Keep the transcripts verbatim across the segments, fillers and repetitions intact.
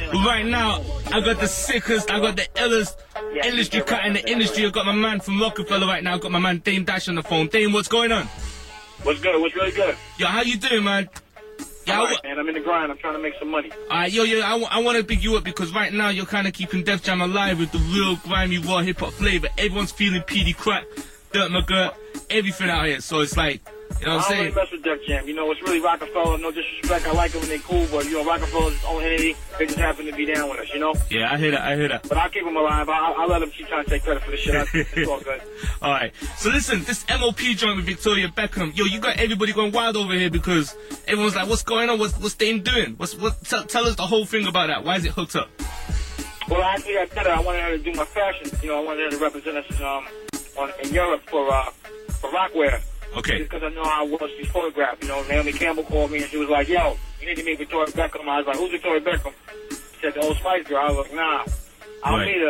But right now, I got the sickest, I got the illest Yeah, industry yeah, cut in the industry. I got my man from Rockefeller right now. I got my man Dame Dash on the phone. Dame, what's going on? What's good? What's really good? Yo, how you doing, man? Yeah, All right, man. I'm in the grind. I'm trying to make some money. Alright, yo, yo, I, w I want to pick you up because right now you're kind of keeping Def Jam alive with the real grimy, raw hip-hop flavor. Everyone's feeling P D Crack, Dirt McGirt, everything out here. So it's like, you know what I'm I don't saying? really mess with Def Jam. You know, it's really Rockefeller. No disrespect. I like them and they cool, but, you know, Rockefeller's his own entity. They just happen to be down with us, you know? Yeah, I hear that, I hear that. But I'll keep them alive. I'll, I'll let them keep trying to take credit for the shit. I, it's all good. Alright, so listen, this M O P joint with Victoria Beckham, yo, you got everybody going wild over here because everyone's like, what's going on? What's, what's Dame doing? What's, what, tell, tell us the whole thing about that. Why is it hooked up? Well, actually, I said it. I wanted her to do my fashion. You know, I wanted her to represent us um, on, in Europe for, uh, for Rockwear. Okay. Because I know how I was she's photographed. You know, Naomi Campbell called me and she was like, yo, you need to meet Victoria Beckham. I was like, who's Victoria Beckham? She said, the Old Spice girl. I was like, nah, I don't Right. meet her.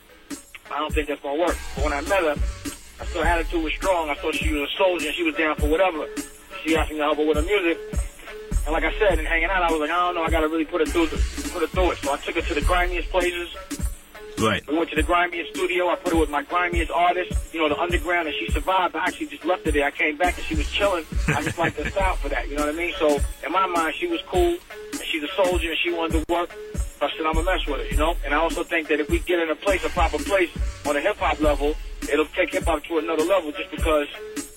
I don't think that's going to work. But when I met her, I saw her attitude was strong. I saw she was a soldier and she was down for whatever. She asked me to help her with her music. And like I said, in hanging out, I was like, I don't know, I got to really put her through the, put her through it. So I took her to the grimiest places. Right. We went to the grimiest studio. I put her with my grimiest artists, you know, the underground, and she survived. I actually just left her there. I came back and she was chilling. I just liked her style for that, you know what I mean? So in my mind, she was cool, and she's a soldier, and she wanted to work. So I said, I'm going to mess with her, you know? And I also think that if we get in a place, a proper place, on a hip-hop level, it'll take hip-hop to another level just because,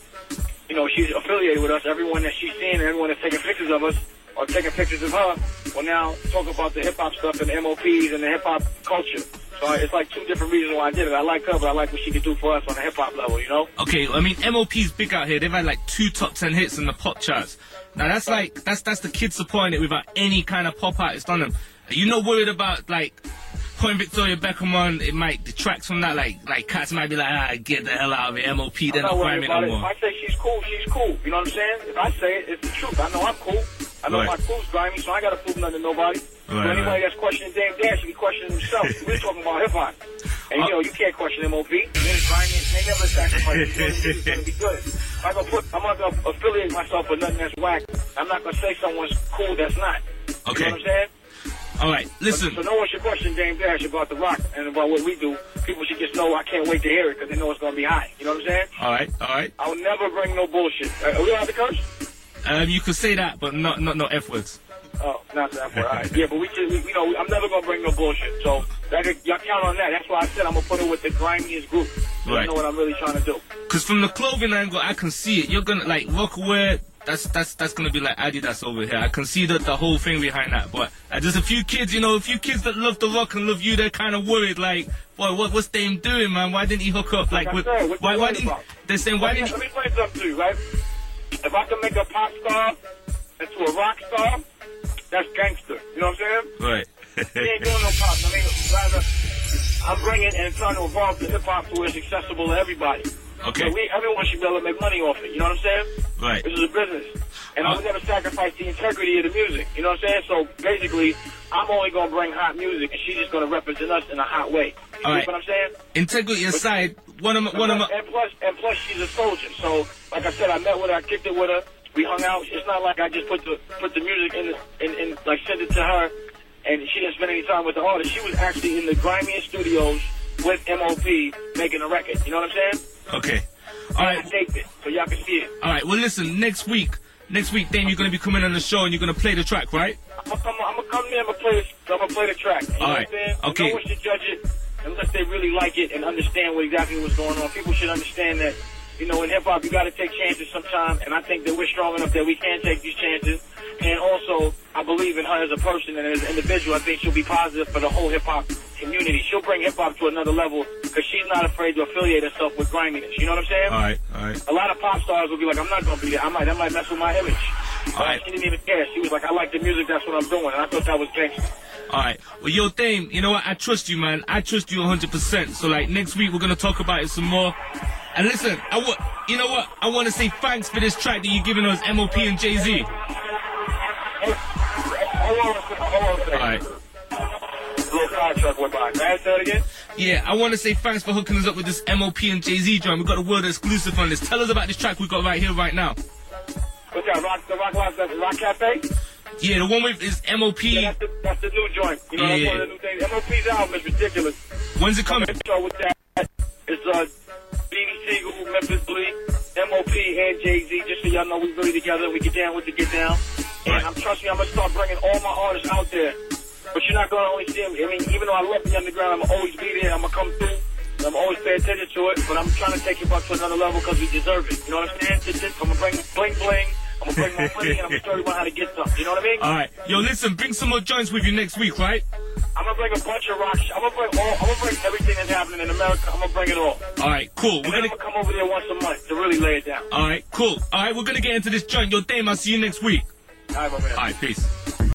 you know, she's affiliated with us. Everyone that she's seeing, everyone that's taking pictures of us, or taking pictures of her, will now talk about the hip-hop stuff and the M O Ps and the hip-hop culture. So it's like two different reasons why I did it. I like her, but I like what she can do for us on a hip-hop level, you know? Okay, I mean, M O P's big out here. They've had like two top ten hits in the pop charts. Now that's like, that's that's the kids supporting it without any kind of pop artist on them. Are you not worried about like putting Victoria Beckham on? It might detract from that. Like, like cats might be like, ah, get the hell out of it. M O P, they're not worried grinding no about it. more. If I say she's cool, she's cool. You know what I'm saying? If I say it, it's the truth. I know I'm cool. I know Right. my crew's grimy, so I got to prove nothing to nobody. So Right, anybody right. that's questioning Dame Dash should be questioning himself. We're talking about hip-hop. And, you know, you can't question M O P. They're grimy. They never sacrifice. It's going to be good. If I gonna put, I'm not going to affiliate myself with nothing that's whack. I'm not going to say someone's cool that's not. Okay. You know what I'm saying? All right, listen. So no one should question Dame Dash about the rock and about what we do. People should just know I can't wait to hear it because they know it's going to be hot. You know what I'm saying? All right, all right. I will never bring no bullshit. Uh, are we allowed to curse? Um, you could say that, but not not not F words. Oh, not that word. All right. Yeah, but we just, we, you know, I'm never going to bring no bullshit. So that, y'all count on that. That's why I said I'm going to put it with the grimiest group. So Right. I know what I'm really trying to do. Because from the clothing angle, I can see it. You're gonna like Rockwear. That's that's that's gonna be like Adidas over here. I can see that the whole thing behind that. But uh, there's a few kids, you know, a few kids that love the rock and love you. They're kind of worried, like, boy, what what's Dame doing, man? Why didn't he hook up? Like, Like I with, said, what why you why worried didn't about? they're saying why Let me, didn't? let me play something to you, right? If I can make a pop star into a rock star, that's gangster. You know what I'm saying? Right. We ain't doing no pop. I mean, rather, I'm bringing and trying to evolve the hip hop to where it's accessible to everybody. Okay. So we, everyone should be able to make money off it. You know what I'm saying? Right. This is a business. And I Uh, would never sacrifice the integrity of the music. You know what I'm saying? So basically, I'm only going to bring hot music, and she's just going to represent us in a hot way. You All know right. what I'm saying? Integrity aside, one of my, one of my. And plus, and plus, she's a soldier. So, like I said, I met with her, I kicked it with her. We hung out. It's not like I just put the put the music in, the, in, in like sent it to her, and she didn't spend any time with the artist. She was actually in the grimiest studios with M O P making a record. You know what I'm saying? Okay. All I right. taped it so y'all can see it. All right. Well, listen. Next week, next week, Dame, you're gonna be coming on the show and you're gonna play the track, right? I'm gonna come, I'm gonna come there. I'm gonna play. this- I'm gonna play the track. You know All what right. I'm saying? Okay. No one should judge it unless they really like it and understand what exactly what's going on. People should understand that, you know, in hip hop, you got to take chances sometimes, and I think that we're strong enough that we can take these chances. And also, I believe in her as a person and as an individual. I think she'll be positive for the whole hip hop community. She'll bring hip hop to another level because she's not afraid to affiliate herself with griminess. You know what I'm saying? All right. All right. A lot of pop stars will be like, I'm not gonna be there. I might, that might mess with my image. All right. She didn't even care. She was like, I like the music. That's what I'm doing. And I thought that was gangster. All right. Well, yo, Dame, you know what? I trust you, man. I trust you one hundred percent. So, like, next week we're going to talk about it some more. And listen, I w- you know what? I want to say thanks for this track that you're giving us, M O P and Jay-Z. Hold on a second. Hold on a second. All right. Little car truck went by. Can I say that again? Yeah, I want to say thanks for hooking us up with this M O P and Jay-Z joint. We got a world exclusive on this. Tell us about this track we got right here, right now. What's that? Rock, the Rock, Rock, the Rock Cafe? Yeah, the one with is M O P. Yeah, that's, the, that's the new joint. You know, Yeah. that's one of the new things. M O P's album is ridiculous. When's it coming? So with that, it's uh, Beanie Siegel, Memphis Bleak, M O P, and Jay-Z. Just so y'all know, we really together. We get down with the get down. And Right. I'm trust me, I'm gonna start bringing all my artists out there. But you're not gonna only see them. I mean, even though I love the underground, I'm gonna always be there. I'm gonna come through. I'm gonna always pay attention to it. But I'm trying to take it up to another level because we deserve it. You know what I'm saying? Just, just, I'm gonna bring bling bling. I'm gonna bring my money and I'm gonna show everyone how to get some. You know what I mean? All right. Yo, listen, bring some more joints with you next week, right? I'm gonna bring a bunch of rock. I'm gonna bring all. I'm gonna bring everything that's happening in America. I'm gonna bring it all. All right, cool. And We're then gonna. I'm gonna come over there once a month to really lay it down. All right, cool. All right, we're gonna get into this joint. Yo, Dame, I'll see you next week. All right, my man. All right, peace.